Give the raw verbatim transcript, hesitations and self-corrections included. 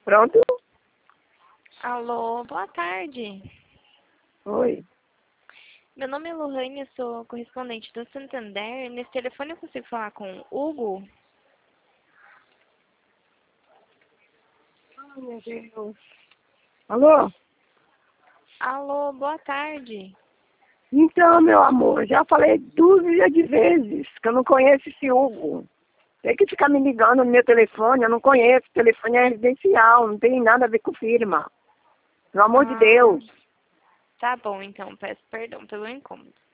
Pronto? Alô, boa tarde. Oi. Meu nome é Lohane, eu sou correspondente do Santander. Nesse telefone eu consigo falar com o Hugo? Ai, meu Deus. Alô? Alô, boa tarde. Então, meu amor, já falei dúzia de vezes que eu não conheço esse Hugo. Tem que ficar me ligando no meu telefone, eu não conheço. O telefone é residencial, não tem nada a ver com firma. Pelo amor de Ah, Deus. tá bom então, peço perdão pelo incômodo.